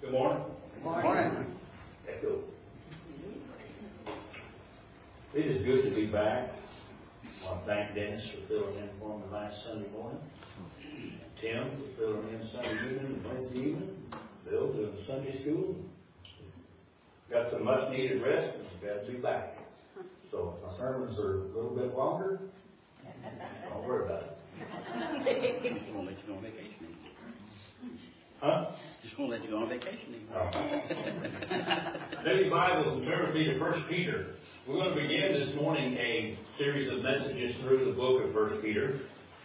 Good morning. Good morning. Echo. It is good to be back. I want to thank Dennis for filling in for me last Sunday morning. Tim for filling in Sunday evening and Wednesday evening. Bill doing Sunday school. Got some much needed rest and got to be back. So if my sermons are a little bit longer, don't worry about it. Just won't let you go on vacation. Huh? Just won't let you go on vacation. Take your Bibles and turn with me to 1 Peter. We're going to begin this morning a series of messages through the book of 1 Peter.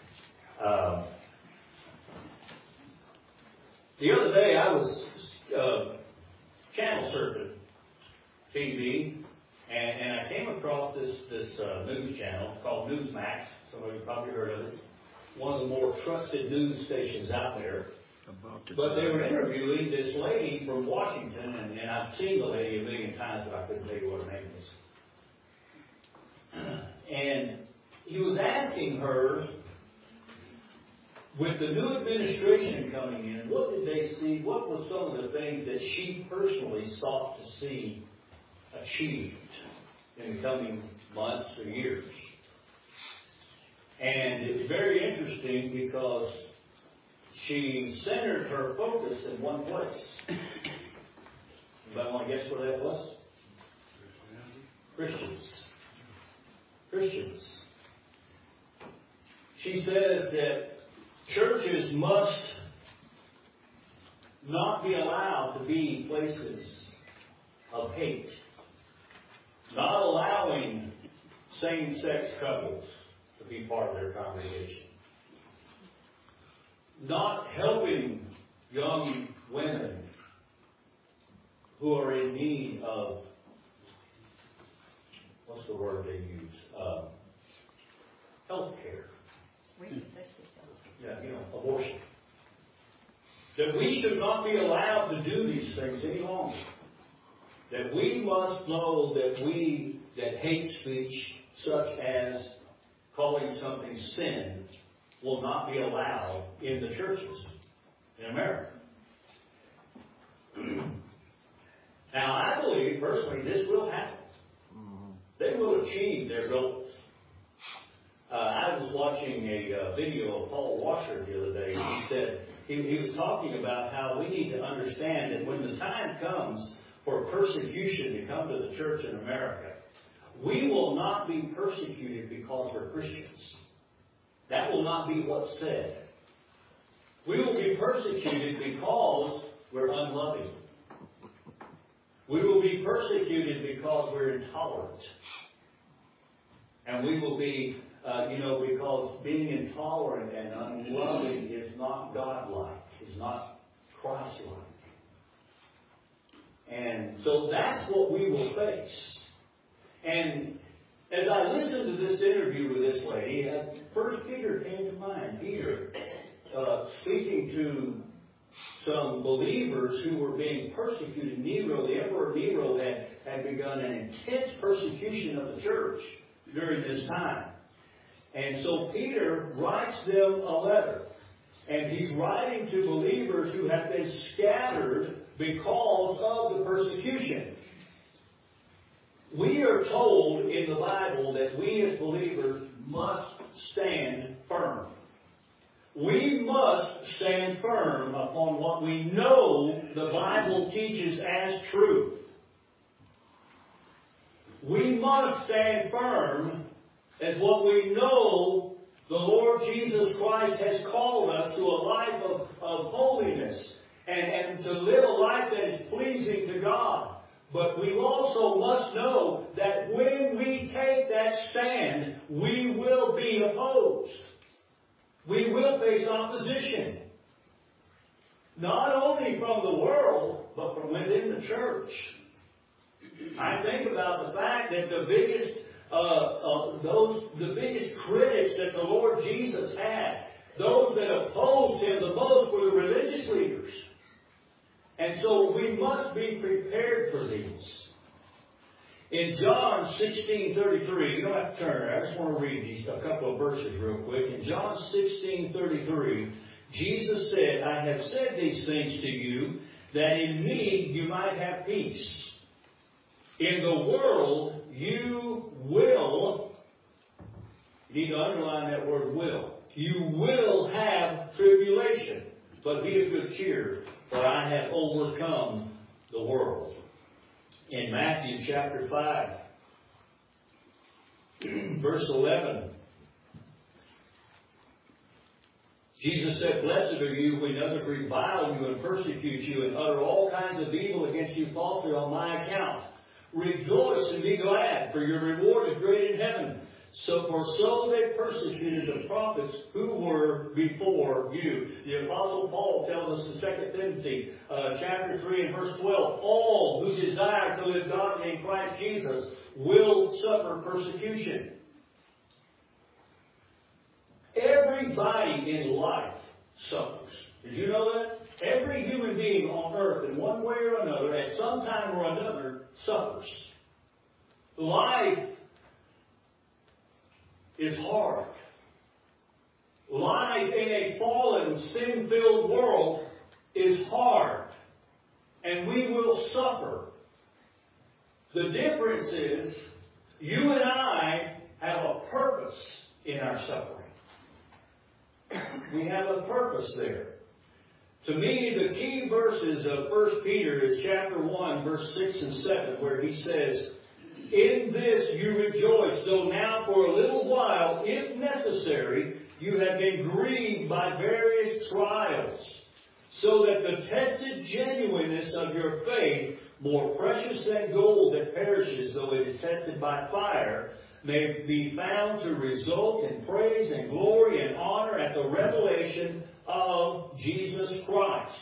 The other day I was channel surfing TV, and I came across this news channel called Newsmax. Some of you probably heard of it. One of the more trusted news stations out there. But they were interviewing this lady from Washington, and I've seen the lady a million times, but I couldn't tell you what her name is. And he was asking her, with the new administration coming in, what did they see? What were some of the things that she personally sought to see achieved in the coming months or years? And it's very interesting because she centered her focus in one place. Anybody want to guess where that was? Christians. Christians. She says that churches must not be allowed to be places of hate. Not allowing same-sex couples to be part of their congregation. Not helping young women who are in need of, what's the word they use? Health care. Yeah, abortion. That we should not be allowed to do these things any longer. That we must know that hate speech, such as calling something sin, will not be allowed in the churches in America. Now, I believe personally this will happen. They will achieve their goals. I was watching a video of Paul Washer the other day. He said he was talking about how we need to understand that when the time comes for persecution to come to the church in America, we will not be persecuted because we're Christians. That will not be what's said. We will be persecuted because we're unloving. We will be persecuted because we're intolerant. And we will be, because being intolerant and unloving is not godlike, is not Christ-like. And so that's what we will face. And as I listened to this interview with this lady, 1 Peter came to mind. Peter, speaking to some believers who were being persecuted. Nero, the Emperor Nero, had begun an intense persecution of the church during this time. And so Peter writes them a letter. And he's writing to believers who have been scattered because of the persecution. We are told in the Bible that we as believers must stand firm. We must stand firm upon what we know the Bible teaches as truth. We must stand firm as what we know the Lord Jesus Christ has called us to a life of holiness and to live a life that is pleasing to God. But we also must know that when we take that stand, we will be opposed. We will face opposition. Not only from the world, but from within the church. I think about the fact that the biggest critics that the Lord Jesus had, those that opposed him the most, were the religious leaders. And so we must be prepared for these. In John 16:33, you don't have to turn there. I just want to read a couple of verses real quick. In John 16:33, Jesus said, I have said these things to you, that in me you might have peace. In the world you will, you need to underline that word will. You will have tribulation, but be of good cheer, for I have overcome the world. In Matthew chapter 5, verse 11, Jesus said, "Blessed are you when others revile you and persecute you and utter all kinds of evil against you falsely on my account. Rejoice and be glad, for your reward is great in heaven. For so they persecuted the prophets who were before you." The Apostle Paul tells us in 2 Timothy chapter 3 and verse 12, all who desire to live godly in Christ Jesus will suffer persecution. Everybody in life suffers. Did you know that? Every human being on earth, in one way or another, at some time or another, suffers. Life is hard. Life in a fallen, sin-filled world is hard. And we will suffer. The difference is, you and I have a purpose in our suffering. We have a purpose there. To me, the key verses of 1 Peter is chapter 1, verse 6 and 7, where he says, "In this you rejoice, though now for a little while, if necessary, you have been grieved by various trials, so that the tested genuineness of your faith, more precious than gold that perishes, though it is tested by fire, may be found to result in praise and glory and honor at the revelation of Jesus Christ."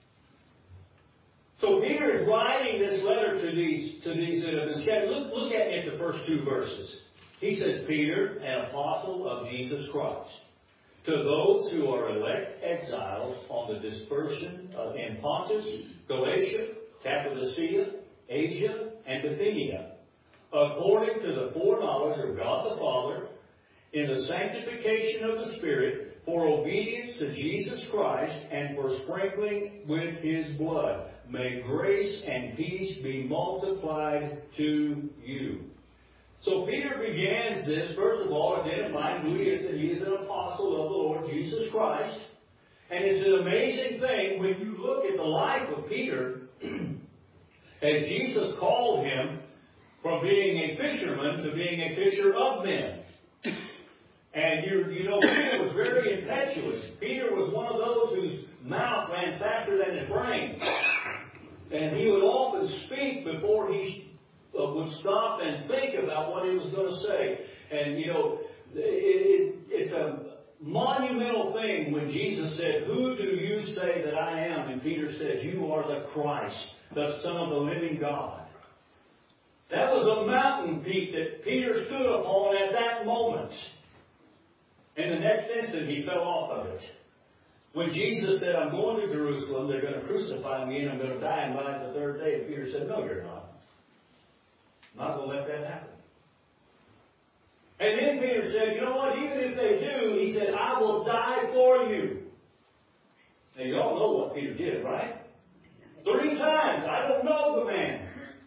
So Peter is writing this letter to these that have been scattered. Look at me at the first two verses. He says, "Peter, an apostle of Jesus Christ, to those who are elect exiles on the dispersion in Pontus, Galatia, Cappadocia, Asia, and Bithynia, according to the foreknowledge of God the Father, in the sanctification of the Spirit, for obedience to Jesus Christ, and for sprinkling with His blood. May grace and peace be multiplied to you." So Peter begins this, first of all, identifying who he is, that he is an apostle of the Lord Jesus Christ. And it's an amazing thing when you look at the life of Peter, as Jesus called him from being a fisherman to being a fisher of men. And you know, Peter was very impetuous. Peter was one of those whose mouth ran faster than his brain. And he would often speak before he would stop and think about what he was going to say. And, you know, it's a monumental thing when Jesus said, "Who do you say that I am?" And Peter says, "You are the Christ, the Son of the living God." That was a mountain peak that Peter stood upon at that moment. And the next instant he fell off of it. When Jesus said, "I'm going to Jerusalem, they're going to crucify me, and I'm going to die and rise the third day," and Peter said, "No, you're not. I'm not going to let that happen." And then Peter said, "You know what, even if they do," he said, "I will die for you." And you all know what Peter did, right? 3 times. I don't know the man.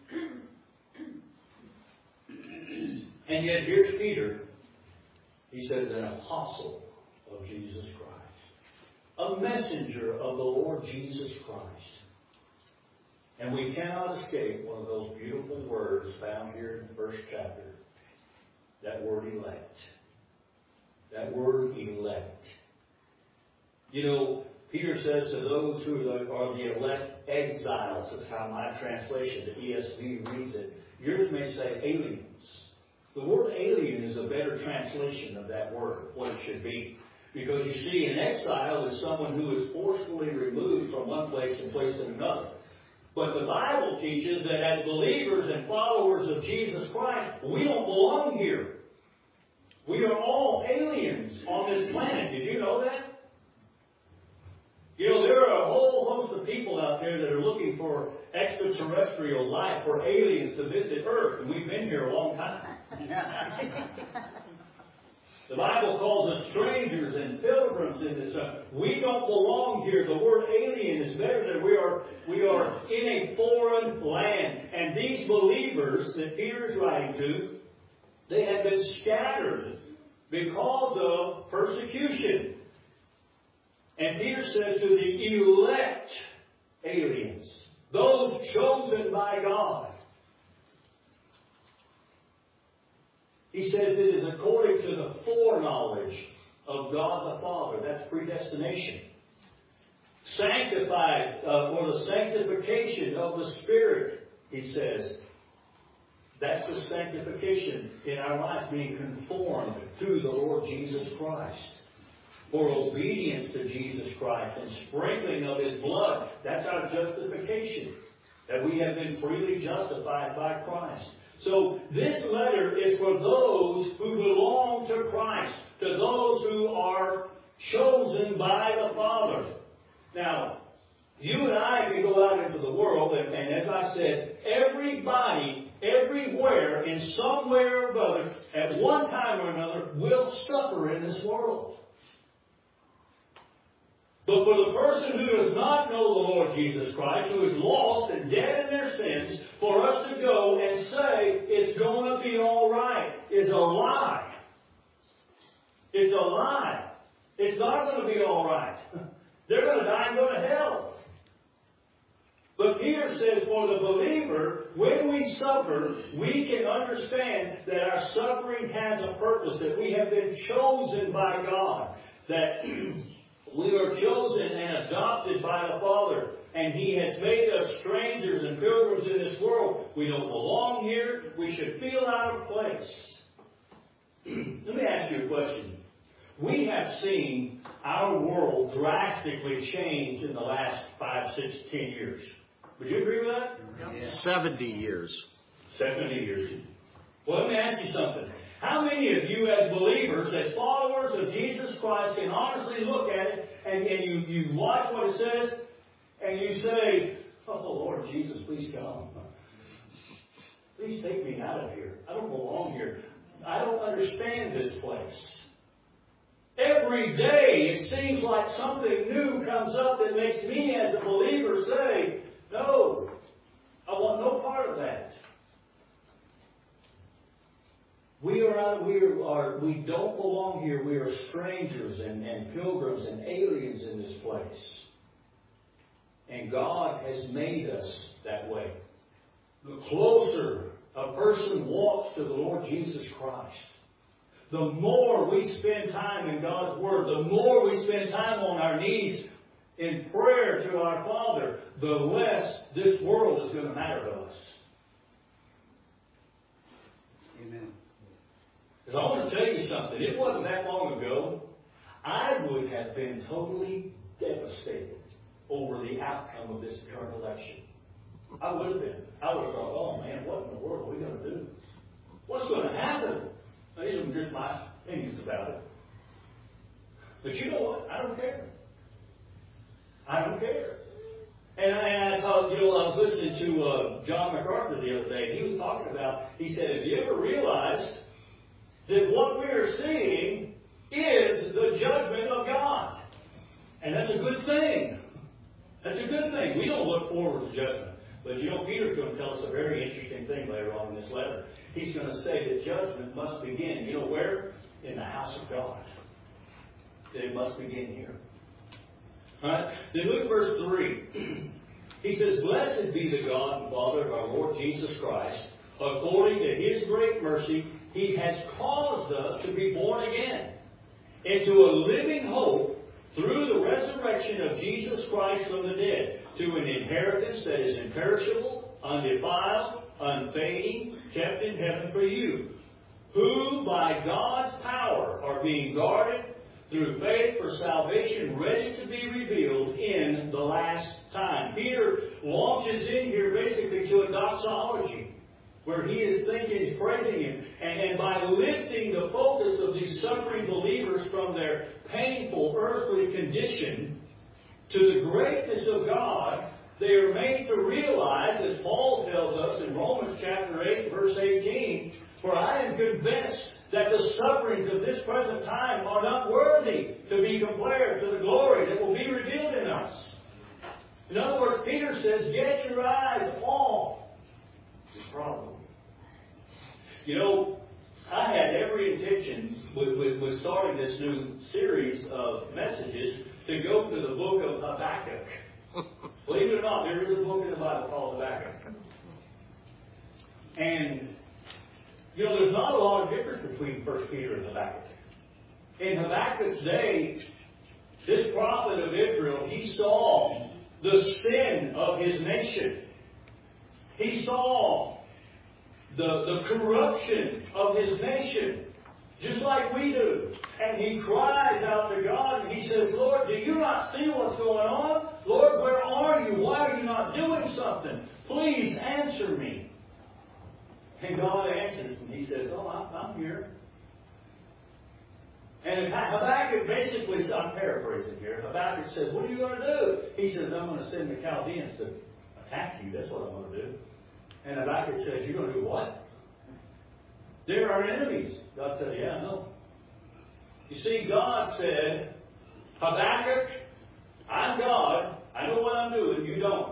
And yet here's Peter. He says, an apostle of Jesus Christ. A messenger of the Lord Jesus Christ. And we cannot escape one of those beautiful words found here in the first chapter. That word elect. That word elect. You know, Peter says to those who are the elect exiles. That's how my translation, the ESV, reads it. Yours may say aliens. The word alien is a better translation of that word, what it should be. Because you see, an exile is someone who is forcefully removed from one place and placed in another. But the Bible teaches that as believers and followers of Jesus Christ, we don't belong here. We are all aliens on this planet. Did you know that? You know, there are a whole host of people out there that are looking for extraterrestrial life, for aliens to visit Earth, and we've been here a long time. The Bible calls us strangers and pilgrims in this time. We don't belong here. The word alien is better than we are in a foreign land. And these believers that Peter is writing to, they have been scattered because of persecution. And Peter says to the elect aliens, those chosen by God, he says it is according to the foreknowledge of God the Father. That's predestination. Sanctified for the sanctification of the Spirit, he says. That's the sanctification in our lives, being conformed to the Lord Jesus Christ. For obedience to Jesus Christ and sprinkling of His blood. That's our justification. That we have been freely justified by Christ. So this letter is for those who belong to Christ, to those who are chosen by the Father. Now, you and I can go out into the world, and as I said, everybody, everywhere, in some way or other, at one time or another, will suffer in this world. But for the person who does not know the Lord Jesus Christ, who is lost and dead in their sins, for us to go and say it's going to be all right is a lie. It's a lie. It's not going to be all right. They're going to die and go to hell. But Peter says for the believer, when we suffer, we can understand that our suffering has a purpose, that we have been chosen by God, that we are chosen and adopted by the Father, and He has made us strangers and pilgrims in this world. We don't belong here. We should feel out of place. Let me ask you a question. We have seen our world drastically change in the last 5, 6, 10 years. Would you agree with that? Yeah. 70 years. 70 years. Well, let me ask you something. How many of you as believers, as followers of Jesus Christ, can honestly look at it and you watch what it says and you say, oh, Lord Jesus, please come. Please take me out of here. I don't belong here. I don't understand this place. Every day it seems like something new comes up that makes me as a believer say, no, I want no part of that. We don't belong here. We are strangers and pilgrims and aliens in this place. And God has made us that way. The closer a person walks to the Lord Jesus Christ, the more we spend time in God's Word, the more we spend time on our knees in prayer to our Father, the less this world is going to matter to us. Amen. Because I want to tell you something. It wasn't that long ago, I would have been totally devastated over the outcome of this current election. I would have been. I would have thought, oh man, what in the world are we going to do? What's going to happen? Now, these are just my opinions about it. But you know what? I don't care. I don't care. And I thought, I was listening to John MacArthur the other day, and he was talking about, he said, have you ever realized that what we are seeing is the judgment of God? And that's a good thing. That's a good thing. We don't look forward to judgment. But Peter's going to tell us a very interesting thing later on in this letter. He's going to say that judgment must begin. You know where? In the house of God. That it must begin here. All right? Then look at verse 3. He says, blessed be the God and Father of our Lord Jesus Christ. According to His great mercy, He has caused us to be born again into a living hope through the resurrection of Jesus Christ from the dead, to an inheritance that is imperishable, undefiled, unfading, kept in heaven for you, who by God's power are being guarded through faith for salvation, ready to be revealed in the last time. Peter launches in here basically to a doxology, where he is thinking, praising Him. And by lifting the focus of these suffering believers from their painful earthly condition to the greatness of God, they are made to realize, as Paul tells us in Romans chapter 8, verse 18, for I am convinced that the sufferings of this present time are not worthy to be compared to the glory that will be revealed in us. In other words, Peter says, get your eyes off the problem. You know, I had every intention with starting this new series of messages to go to the book of Habakkuk. Believe it or not, there is a book in the Bible called Habakkuk. And, you know, there's not a lot of difference between 1 Peter and Habakkuk. In Habakkuk's day, this prophet of Israel, he saw the sin of his nation. He saw the corruption of his nation, just like we do. And he cries out to God and he says, Lord, do you not see what's going on? Lord, where are you? Why are you not doing something? Please answer me. And God answers and he says, oh, I'm here. And Habakkuk basically, I'm paraphrasing here, Habakkuk says, what are you going to do? He says, I'm going to send the Chaldeans to attack you. That's what I'm going to do. And Habakkuk says, you're going to do what? They're our enemies. God said, yeah, I know. You see, God said, Habakkuk, I'm God. I know what I'm doing. You don't.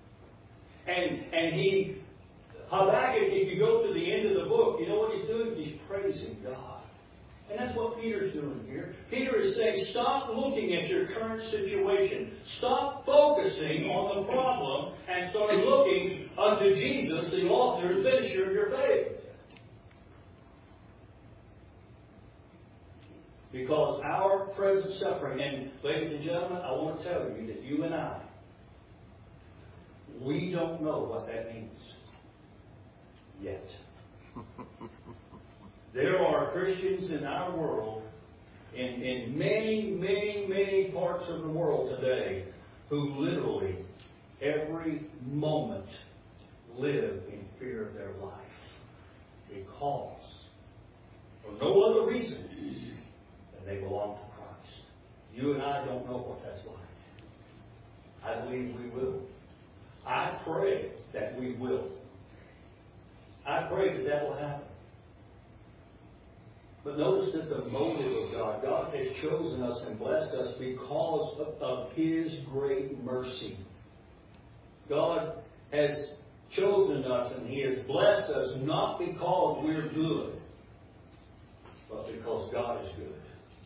And Habakkuk, if you go to the end of the book, you know what he's doing? He's praising God. And that's what Peter's doing here. Peter is saying, stop looking at your current situation. Stop focusing on the problem and start looking unto Jesus, the author and finisher of your faith. Because our present suffering, and ladies and gentlemen, I want to tell you that you and I, we don't know what that means yet. There are Christians in our world, in many parts of the world today, who literally, every moment, live in fear of their life. Because, for no other reason, than they belong to Christ. You and I don't know what that's like. I believe we will. I pray that we will. I pray that will happen. But notice that the motive of God, God has chosen us and blessed us because of His great mercy. God has chosen us and He has blessed us not because we're good, but because God is good.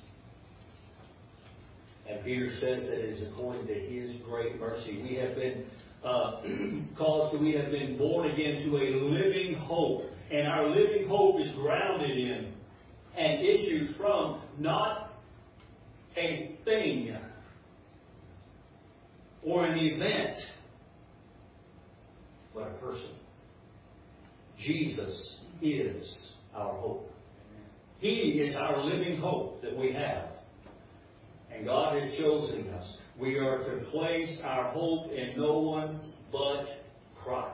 And Peter says that it is according to His great mercy. We have been we have been born again to a living hope. And our living hope is grounded in and issues from not a thing or an event, but a person. Jesus is our hope. He is our living hope that we have. And God has chosen us. We are to place our hope in no one but Christ.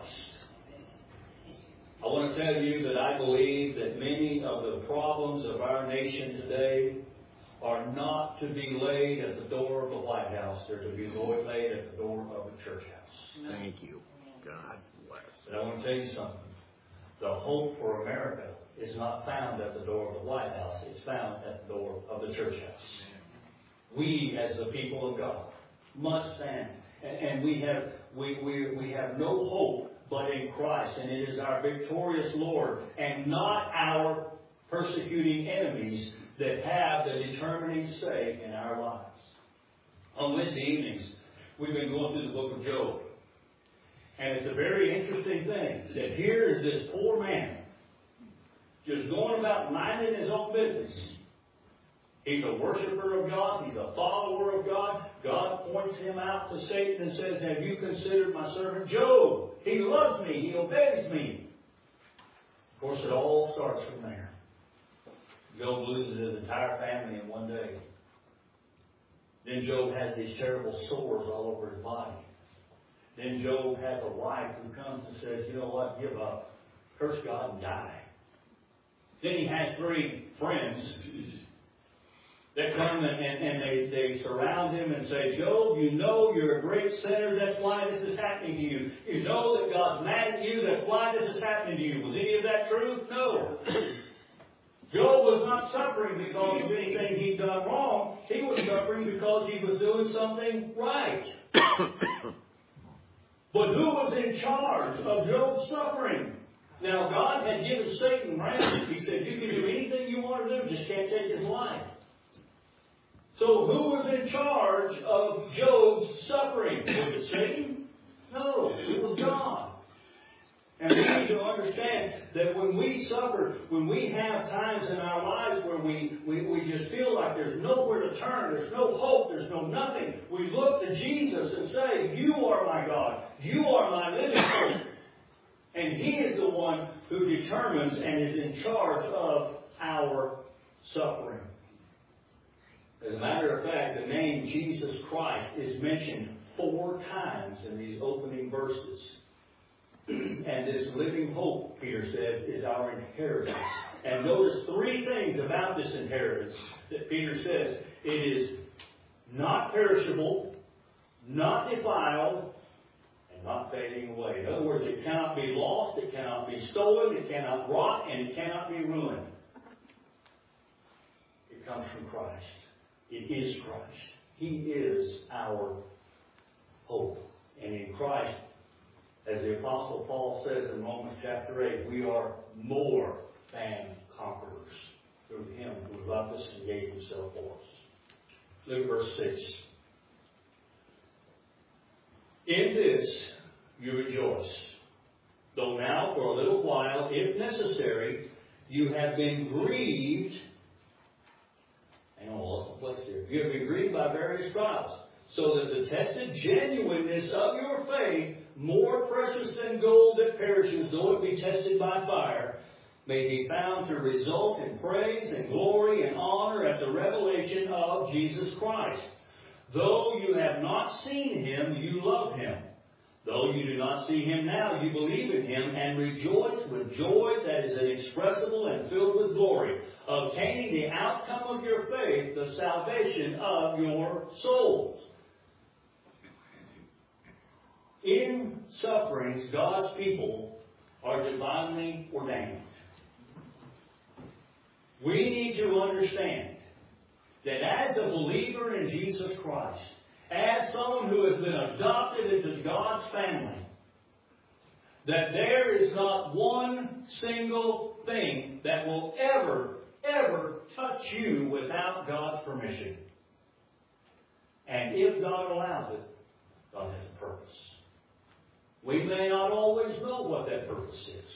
I want to tell you that I believe that many of the problems of our nation today are not to be laid at the door of the White House. They're to be laid at the door of the church house. Thank you. God bless. But I want to tell you something. The hope for America is not found at the door of the White House. It's found at the door of the church house. We, as the people of God, must stand. And we have no hope but in Christ. And it is our victorious Lord and not our persecuting enemies that have the determining say in our lives. On Wednesday evenings, we've been going through the book of Job. And it's a very interesting thing that here is this poor man just going about minding his own business. He's a worshiper of God. He's a follower of God. God points him out to Satan and says, have you considered my servant Job? He loves me. He obeys me. Of course, it all starts from there. Job loses his entire family in one day. Then Job has these terrible sores all over his body. Then Job has a wife who comes and says, you know what, give up. Curse God and die. Then he has 3 friends that come and they surround him and say, Job, you know you're a great sinner. That's why this is happening to you. You know that God's mad at you. That's why this is happening to you. Was any of that true? No. Job was not suffering because of anything he'd done wrong. He was suffering because he was doing something right. But who was in charge of Job's suffering? Now, God had given Satan ransom. He said, you can do anything you want to do, just can't take his life. So who was in charge of Job's suffering? Was it Satan? No, it was God. And we need to understand that when we suffer, when we have times in our lives where we just feel like there's nowhere to turn, there's no hope, there's no nothing, we look to Jesus and say, you are my God, you are my living hope. And He is the one who determines and is in charge of our suffering. As a matter of fact, the name Jesus Christ is mentioned 4 times in these opening verses. And this living hope, Peter says, is our inheritance. And notice 3 things about this inheritance that Peter says. It is not perishable, not defiled, and not fading away. In other words, it cannot be lost, it cannot be stolen, it cannot rot, and it cannot be ruined. It comes from Christ. It is Christ. He is our hope. And in Christ, as the Apostle Paul says in Romans chapter 8, we are more than conquerors through Him who loved us and gave Himself for us. Look at verse 6. In this you rejoice, though now for a little while, if necessary, you have been grieved. Hang on, lost my place here. You have been grieved by various trials, so that the tested genuineness of your faith, more precious than gold that perishes, though it be tested by fire, may be found to result in praise and glory and honor at the revelation of Jesus Christ. Though you have not seen Him, you love Him. Though you do not see Him now, you believe in Him and rejoice with joy that is inexpressible and filled with glory, obtaining the outcome of your faith, the salvation of your souls. In sufferings, God's people are divinely ordained. We need to understand that as a believer in Jesus Christ, as someone who has been adopted into God's family, that there is not one single thing that will ever touch you without God's permission. And if God allows it, God has a purpose. We may not always know what that purpose is.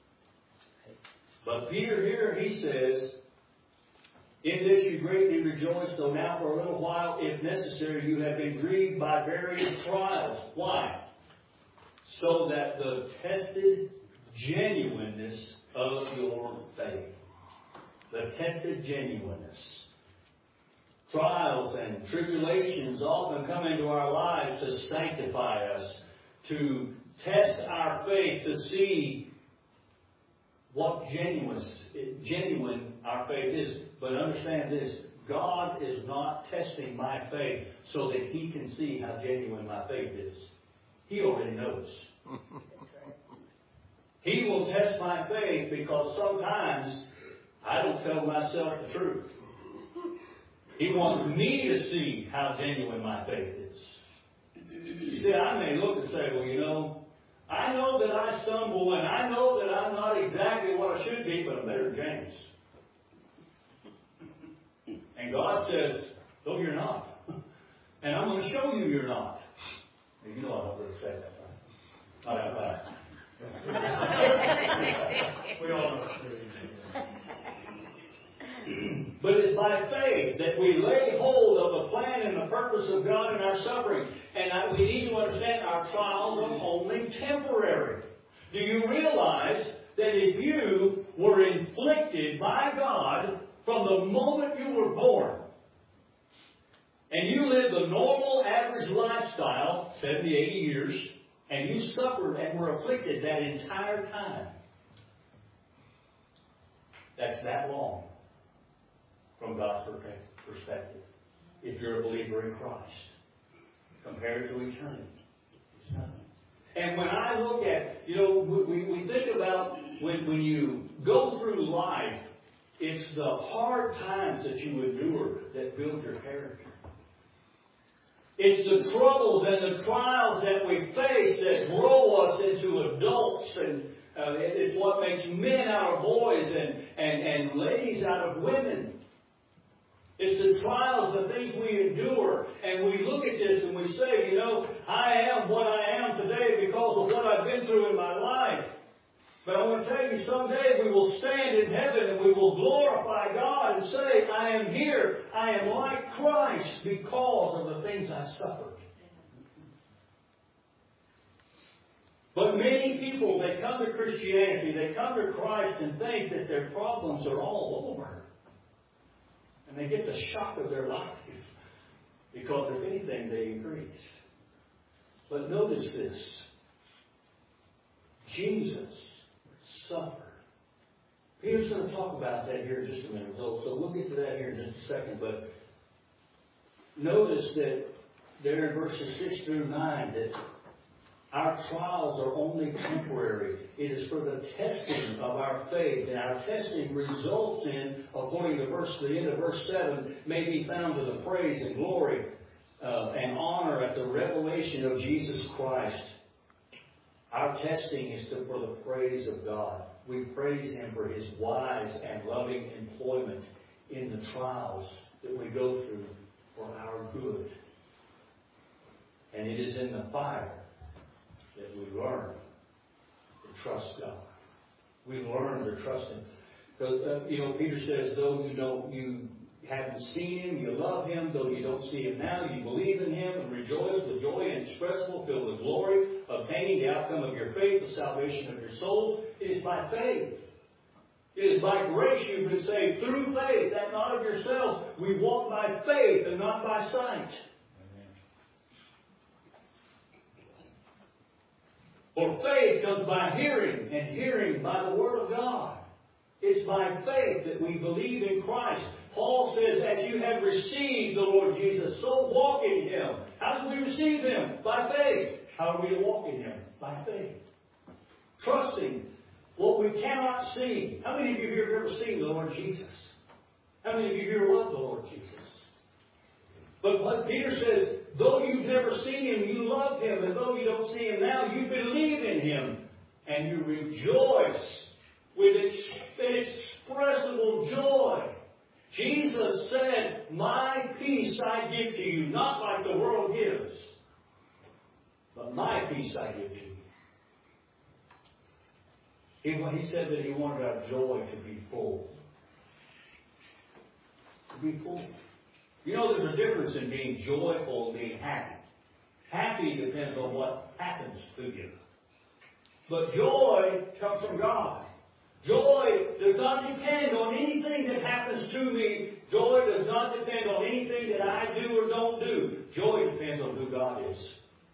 But Peter here, he says, in this you greatly rejoice, though now for a little while, if necessary, you have been grieved by various trials. Why? So that the tested genuineness of your faith. The tested genuineness. Trials and tribulations often come into our lives to sanctify us, to test our faith, to see what genuine our faith is. But understand this, God is not testing my faith so that He can see how genuine my faith is. He already knows. He will test my faith because sometimes I don't tell myself the truth. He wants me to see how genuine my faith is. You see, I may look and say, well, you know, I know that I stumble and I know that I'm not exactly what I should be, but I'm better than James. And God says, no, you're not. And I'm going to show you you're not. And you know I don't really say that, right? Not out loud. We all know. But it's by faith that we lay hold of the plan and the purpose of God in our suffering. And we need to understand our trials are only temporary. Do you realize that if you were inflicted by God from the moment you were born, and you lived a normal, average lifestyle, 70, 80 years, and you suffered and were afflicted that entire time, that's that long from God's perspective, if you're a believer in Christ, compared to eternity. It's nothing. And when I look at, we think about when you go through life, It's the hard times that you endure that build your character. It's the troubles and the trials that we face that grow us into adults, and it's what makes men out of boys and ladies out of women. It's the trials, the things we endure, and we look at this and we say, you know, I am what I am today because of what I've been through in my life. But I want to tell you, someday we will stand in heaven and we will glorify God and say, I am here. I am like Christ because of the things I suffered. But many people, they come to Christianity, they come to Christ and think that their problems are all over. And they get the shock of their life because, if anything, they increase. But notice this. Jesus suffered. Peter's going to talk about that here in just a minute. So we'll get to that here in just a second. But notice that there in verses 6 through 9 that our trials are only temporary. It is for the testing of our faith. And our testing results in, according to the end of verse 7, may be found to the praise and glory and honor at the revelation of Jesus Christ. Our testing is for the praise of God. We praise Him for His wise and loving employment in the trials that we go through for our good. And it is in the fire that we learn to trust God. We learn to trust Him. Because, Peter says, though you haven't seen Him, you love Him. Though you don't see Him now, you believe in Him and rejoice with joy inexpressible, filled with glory, obtaining the outcome of your faith, the salvation of your souls. It is by faith. It is by grace you've been saved through faith, that not of yourselves. We walk by faith and not by sight. For faith comes by hearing, and hearing by the Word of God. It's by faith that we believe in Christ. Paul says, as you have received the Lord Jesus, so walk in Him. How do we receive Him? By faith. How are we to walk in Him? By faith. Trusting what we cannot see. How many of you here have ever seen the Lord Jesus? How many of you here love the Lord Jesus? But what Peter says, though you've never seen Him, you love Him. And though you don't see Him now, you believe in Him. And you rejoice with inexpressible joy. Jesus said, my peace I give to you, not like the world gives, but my peace I give to you. He said that He wanted our joy to be full. To be full. You know, there's a difference in being joyful and being happy. Happy depends on what happens to you. But joy comes from God. Joy does not depend on anything that happens to me. Joy does not depend on anything that I do or don't do. Joy depends on who God is.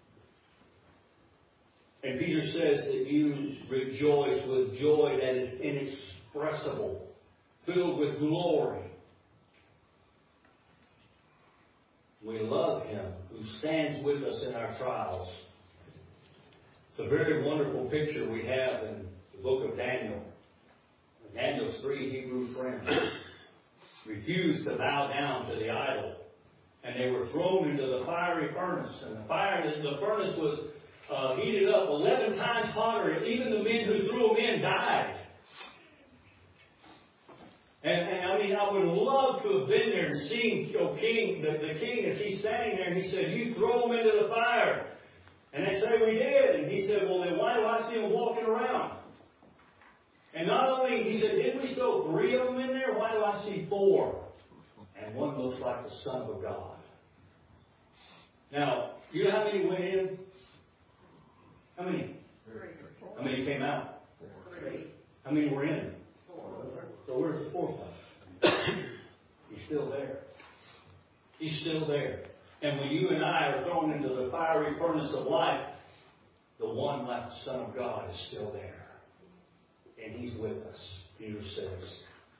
And Peter says that you rejoice with joy that is inexpressible, filled with glory. We love Him who stands with us in our trials. It's a very wonderful picture we have in the book of Daniel. Daniel's 3 Hebrew friends refused to bow down to the idol. And they were thrown into the fiery furnace. And the furnace was heated up 11 times hotter. Even the men who threw them in died. And I mean, I would love to have been there and seen the king as he's standing there, and he said, you throw them into the fire. And they say, we did. And he said, well, then why do I see them walking around? And not only, he said, didn't we throw 3 of them in there? Why do I see 4? And one looks like the Son of God. Now, you know how many went in? How many? 3. How many came out? 3. How many were in? 4. So where's the 4th one? He's still there. He's still there. And when you and I are thrown into the fiery furnace of life, the one like the Son of God is still there. And He's with us, Peter says.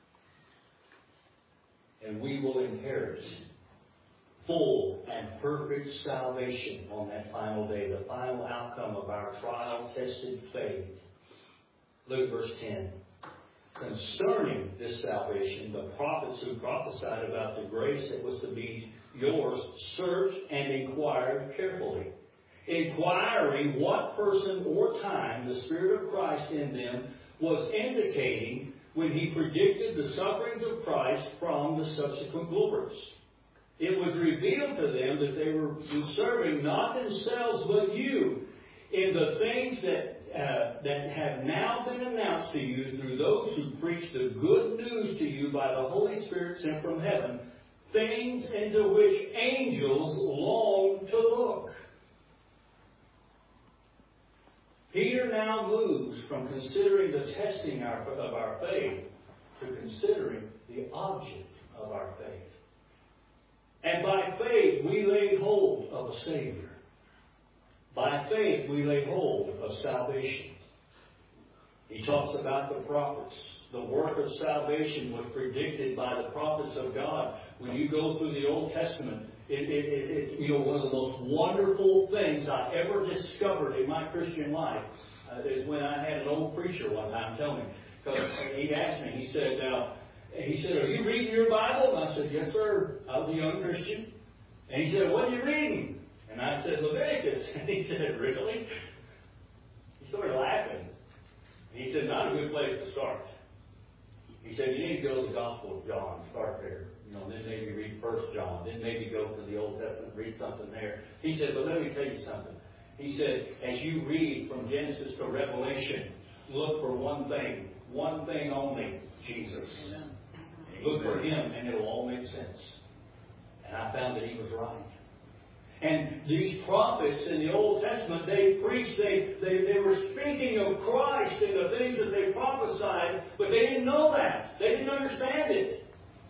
And we will inherit full and perfect salvation on that final day, the final outcome of our trial-tested faith. Look at verse 10. concerning this salvation, the prophets who prophesied about the grace that was to be yours searched and inquired carefully, inquiring what person or time the Spirit of Christ in them was indicating when He predicted the sufferings of Christ from the subsequent glories. It was revealed to them that they were serving not themselves but you in the things that have now been announced to you through those who preach the good news to you by the Holy Spirit sent from heaven, things into which angels long to look. Peter now moves from considering the testing of our faith to considering the object of our faith. And by faith we laid hold of a Savior. By faith we lay hold of salvation. He talks about the prophets. The work of salvation was predicted by the prophets of God. When you go through the Old Testament, one of the most wonderful things I ever discovered in my Christian life is when I had an old preacher one time tell me, because he asked me, he said, are you reading your Bible? And I said, yes, sir. I was a young Christian. And he said, what are you reading? And I said, Leviticus. And he said, really? He started laughing. And he said, not a good place to start. He said, you need to go to the Gospel of John. Start there. Then maybe read 1 John. Then maybe go to the Old Testament, read something there. He said, but let me tell you something. He said, as you read from Genesis to Revelation, look for one thing only, Jesus. Amen. Look for Him and it'll all make sense. And I found that he was right. And these prophets in the Old Testament, they preached, they were speaking of Christ and the things that they prophesied, but they didn't know that. They didn't understand it.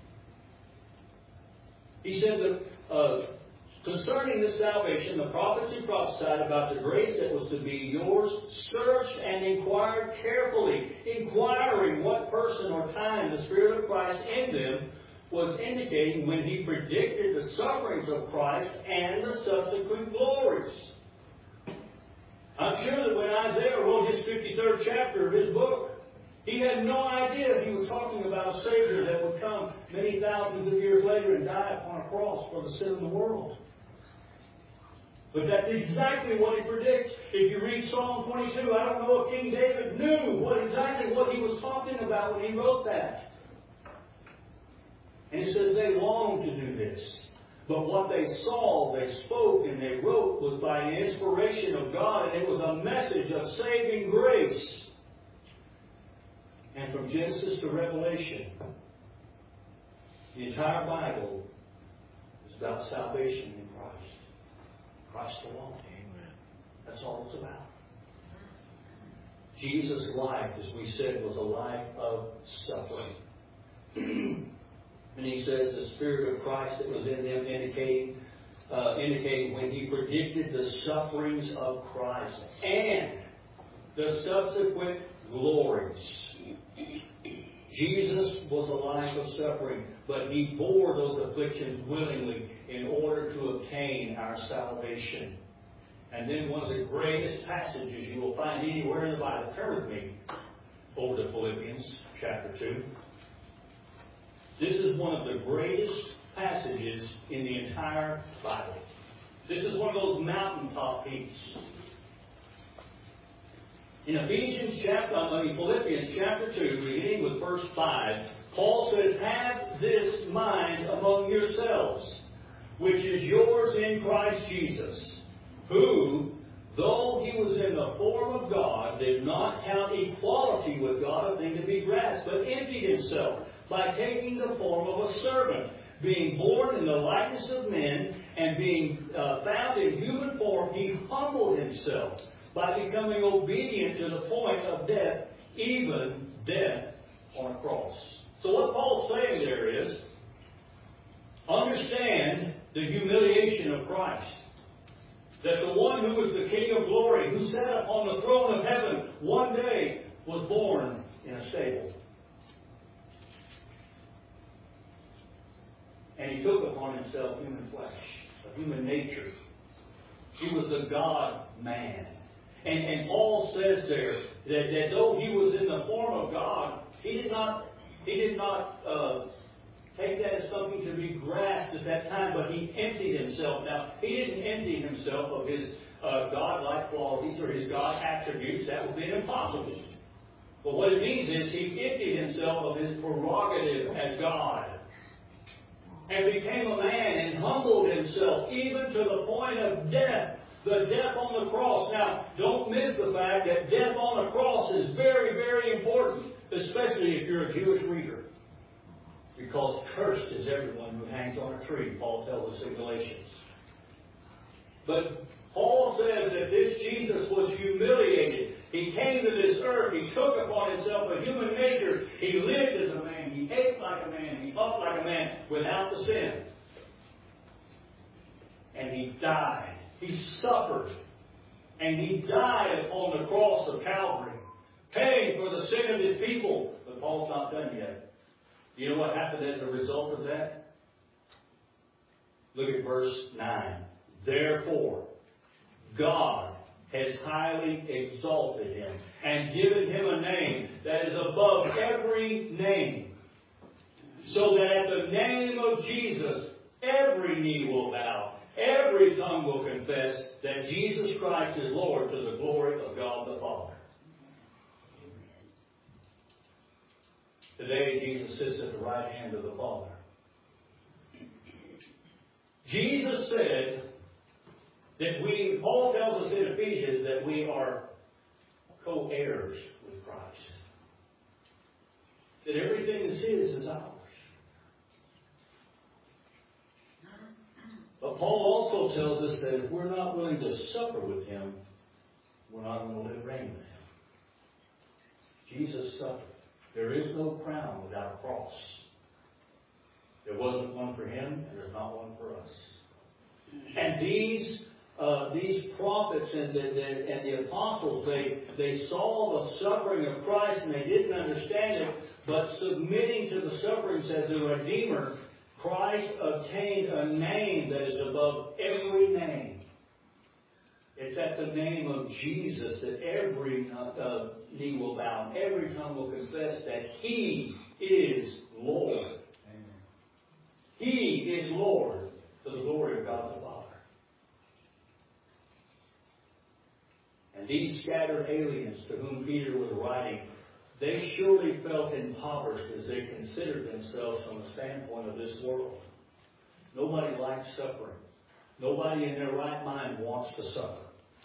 He said that concerning this salvation, the prophets who prophesied about the grace that was to be yours searched and inquired carefully, inquiring what person or time the Spirit of Christ in them was indicating when He predicted the sufferings of Christ and the subsequent glories. I'm sure that when Isaiah wrote his 53rd chapter of his book, he had no idea he was talking about a Savior that would come many thousands of years later and die upon a cross for the sin of the world. But that's exactly what he predicts. If you read Psalm 22, I don't know if King David knew exactly what he was talking about when he wrote that. And it says they longed to do this. But what they saw, they spoke, and they wrote was by an inspiration of God, and it was a message of saving grace. And from Genesis to Revelation, the entire Bible is about salvation in Christ. Christ alone. Amen. That's all it's about. Jesus' life, as we said, was a life of suffering. And he says the Spirit of Christ that was in them indicating when He predicted the sufferings of Christ and the subsequent glories. Jesus was a life of suffering, but He bore those afflictions willingly in order to obtain our salvation. And then one of the greatest passages you will find anywhere in the Bible. Turn with me over to Philippians chapter 2. This is one of the greatest passages in the entire Bible. This is one of those mountaintop peaks. In Philippians chapter 2, beginning with verse 5, Paul says, have this mind among yourselves, which is yours in Christ Jesus, who, though He was in the form of God, did not count equality with God a thing to be grasped, but emptied Himself by taking the form of a servant, being born in the likeness of men, and being found in human form, He humbled Himself by becoming obedient to the point of death, even death on a cross. So what Paul's saying there is, understand the humiliation of Christ. That the one who was the King of glory, who sat upon the throne of heaven, one day was born in a stable. And He took upon Himself human flesh, a human nature. He was the God-man. And Paul says there that though He was in the form of God, He did not take that as something to be grasped at that time, but he emptied himself. Now, he didn't empty himself of his God-like qualities or his God attributes. That would be impossible. But what it means is he emptied himself of his prerogative as God and became a man and humbled himself even to the point of death. The death on the cross. Now, don't miss the fact that death on the cross is very, very important, especially if you're a Jewish reader. Because cursed is everyone who hangs on a tree, Paul tells us in Galatians. But Paul says that this Jesus was humiliated. He came to this earth. He took upon himself a human nature. He lived as a man. He ate like a man. He thought like a man without the sin. And he died. He suffered. And he died upon the cross of Calvary, paying for the sin of his people. But Paul's not done yet. You know what happened as a result of that? Look at verse 9. Therefore, God has highly exalted him and given him a name that is above every name, so that at the name of Jesus every knee will bow, every tongue will confess that Jesus Christ is Lord, to the glory of God the Father. Today Jesus sits at the right hand of the Father. Jesus said that Paul tells us in Ephesians that we are co-heirs with Christ. That everything that's his is ours. But Paul also tells us that if we're not willing to suffer with him, we're not going to live reign with him. Jesus suffered. There is no crown without a cross. There wasn't one for him, and there's not one for us. And these prophets and the apostles, they saw the suffering of Christ and they didn't understand it, but submitting to the sufferings as a Redeemer, Christ obtained a name that is above every name. It's at the name of Jesus that every knee will bow, and every tongue will confess that He is Lord. Amen. He is Lord, to the glory of God the Father. And these scattered aliens to whom Peter was writing, they surely felt impoverished as they considered themselves from the standpoint of this world. Nobody likes suffering. Nobody in their right mind wants to suffer.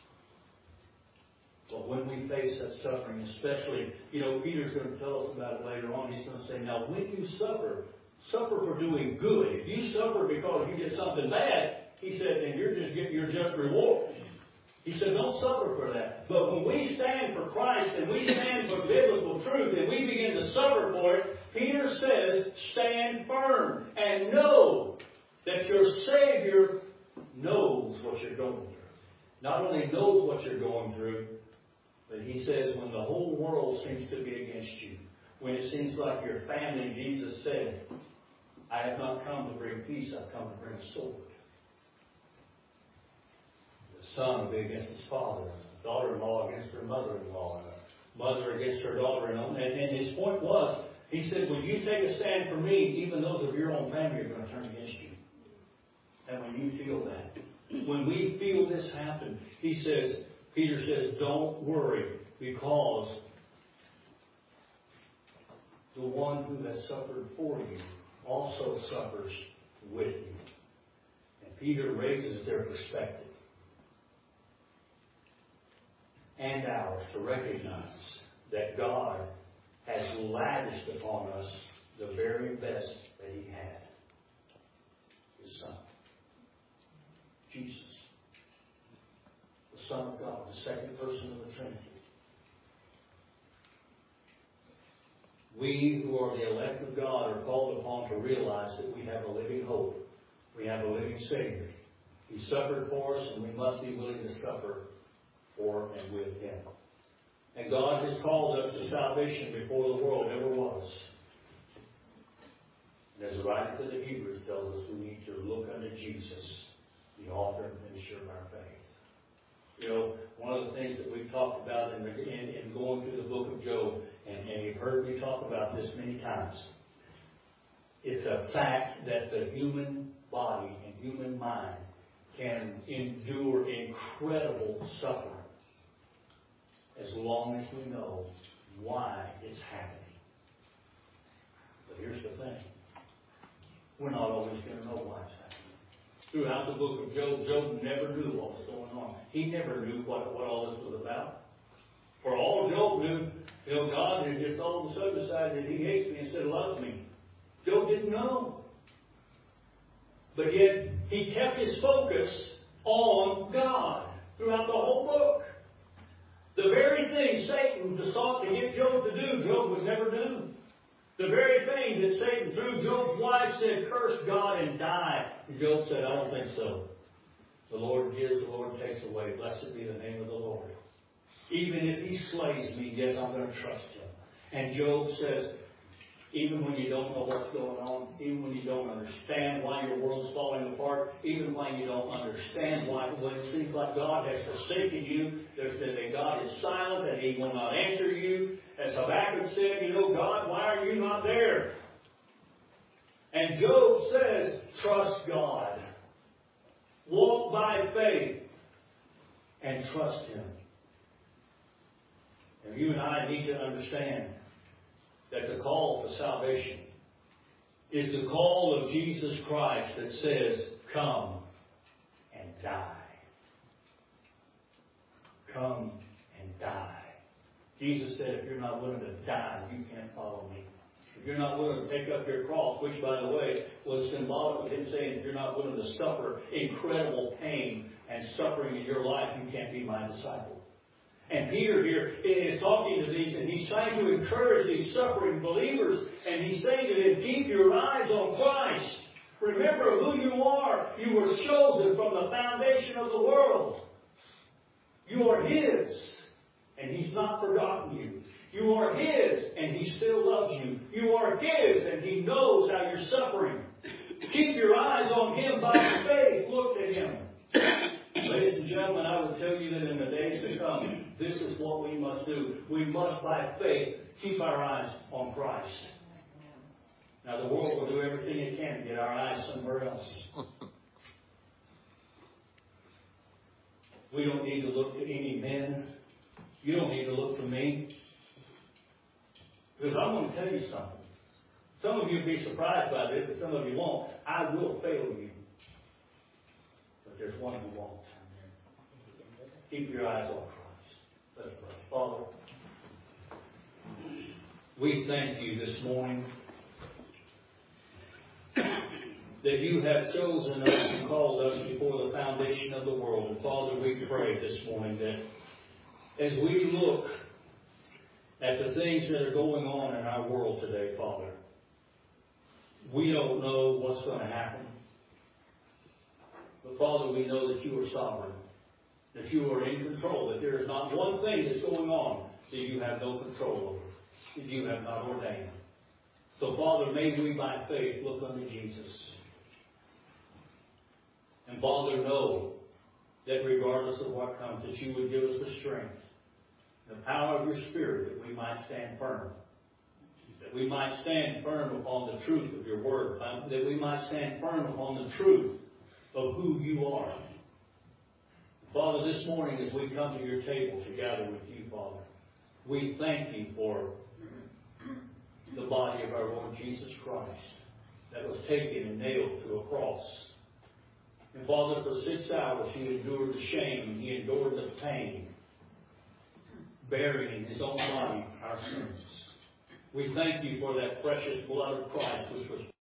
But when we face that suffering, especially, Peter's going to tell us about it later on. He's going to say, now when you suffer for doing good. If you suffer because you did something bad, he said, then you're just getting your just reward. He said, don't suffer for that. But when we stand for Christ and we stand for biblical truth and we begin to suffer for it, Peter says, stand firm and know that your Savior knows what you're going through. Not only knows what you're going through, but he says when the whole world seems to be against you, when it seems like your family, Jesus said, I have not come to bring peace, I've come to bring a sword. The son will be against his father, the daughter-in-law against her mother-in-law, and a mother against her daughter-in-law. And his point was, he said, when you take a stand for me, even those of your own family are going to turn against you. And when you feel that, when we feel this happen, Peter says, don't worry, because the one who has suffered for you also suffers with you. And Peter raises their perspective and ours to recognize that God has lavished upon us the very best that He had. His Son, Jesus, the Son of God, the second person of the Trinity. We who are the elect of God are called upon to realize that we have a living hope. We have a living Savior. He suffered for us, and we must be willing to suffer for and with Him. And God has called us to salvation before the world ever was. And as the writer to the Hebrews tells us, we need to look unto Jesus, the author and finisher of our faith. One of the things that we've talked about in going through the book of Job, and you've heard me talk about this many times. It's a fact that the human body and human mind can endure incredible suffering as long as we know why it's happening. But here's the thing. We're not always going to know why it's happening. Throughout the book of Job, Job never knew what was going on. He never knew what all this was about. For all Job knew, God had just all of a sudden decided that He hates me instead of loves me. Job didn't know. But yet, he kept his focus on God throughout the whole book. The very thing Satan sought to get Job to do, Job would never do. The very thing that Satan, through Job's wife, said, curse God and die. And Job said, I don't think so. The Lord gives, the Lord takes away. Blessed be the name of the Lord. Even if He slays me, yes, I'm going to trust Him. And Job says, even when you don't know what's going on, even when you don't understand why your world's falling apart, even when you don't understand why when it seems like God has forsaken you, that God is silent and He will not answer you. As Habakkuk said, God, why are you not there? And Job says, trust God. Walk by faith and trust Him. And you and I need to understand that the call to salvation is the call of Jesus Christ that says, come and die. Come and die. Jesus said, if you're not willing to die, you can't follow me. If you're not willing to take up your cross, which, by the way, was symbolic of Him saying, if you're not willing to suffer incredible pain and suffering in your life, you can't be my disciple. And Peter here is talking to these, and he's trying to encourage these suffering believers, and he's saying to them, keep your eyes on Christ. Remember who you are. You were chosen from the foundation of the world. You are His, and He's not forgotten you. You are His, and He still loves you. You are His, and He knows how you're suffering. Keep your eyes on Him by faith. Look to Him. Ladies and gentlemen, I would tell you that in the days to come, this is what we must do. We must, by faith, keep our eyes on Christ. Now, the world will do everything it can to get our eyes somewhere else. We don't need to look to any men. You don't need to look to me. Because I'm going to tell you something. Some of you will be surprised by this, and some of you won't. I will fail you. But there's one who won't. Keep your eyes on Christ. Let's pray. Father, we thank you this morning that you have chosen us and called us before the foundation of the world. And Father, we pray this morning that as we look at the things that are going on in our world today, Father, we don't know what's going to happen. But Father, we know that you are sovereign, that you are in control, that there is not one thing that's going on that you have no control over, that you have not ordained. So Father, may we by faith look unto Jesus. And Father, know that regardless of what comes, that you would give us the strength, the power of your Spirit, that we might stand firm. That we might stand firm upon the truth of your word. That we might stand firm upon the truth of who you are. Father, this morning as we come to your table to gather with you, Father, we thank you for the body of our Lord Jesus Christ that was taken and nailed to a cross. And Father, for 6 hours He endured the shame, He endured the pain, bearing in His own body our sins. We thank you for that precious blood of Christ which was